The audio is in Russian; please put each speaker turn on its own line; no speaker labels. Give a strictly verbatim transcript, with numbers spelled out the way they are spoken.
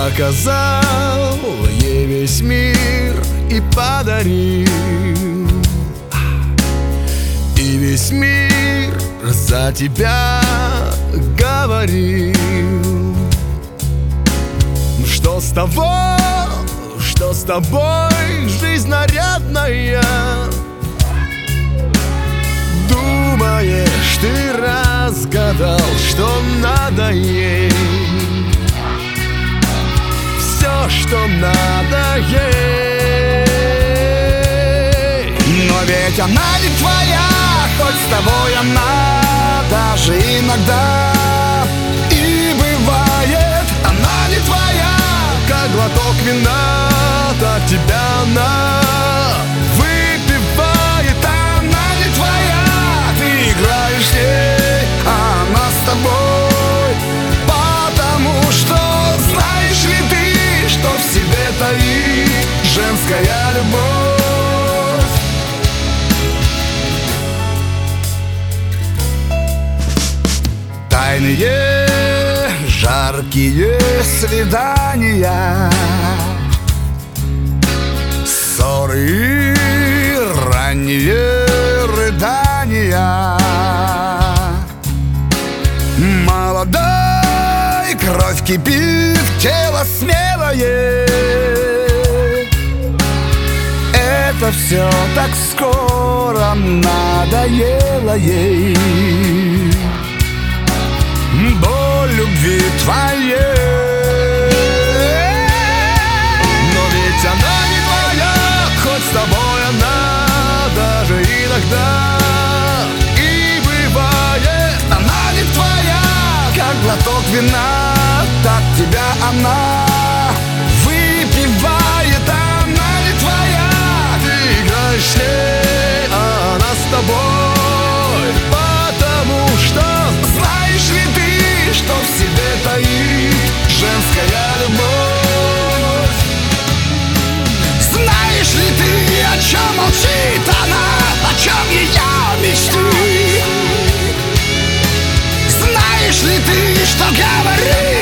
показал ей весь мир и подарил. И весь мир за тебя говорил. Что с тобой, что с тобой, жизнь нарядная? Думаешь, ты разгадал, что надо ей? Все, что надо ей.
Но ведь она не твоя, хоть с тобой она даже иногда и бывает.
Она не твоя, как глоток вина, так тебя она выпивает.
Она не твоя, ты играешь с ней, а она с тобой. Потому что знаешь ли ты, что в себе таит женская любовь? Тайные, жаркие свидания, ссоры и ранние рыдания. Молодой, кровь кипит, тело смелое. Это все так скоро надоело ей. Боль любви твоей.
Но ведь она не твоя, хоть с тобой она даже иногда и бывает.
Она не твоя, как глоток вина, так тебя она выпивает. Она не твоя,
ты играешь с ней, а она с тобой. Потому что
знаешь ли ты, что в себе таит женская любовь? Знаешь ли ты, о чем молчит она, о чем ее мечты? Знаешь ли ты, что говорит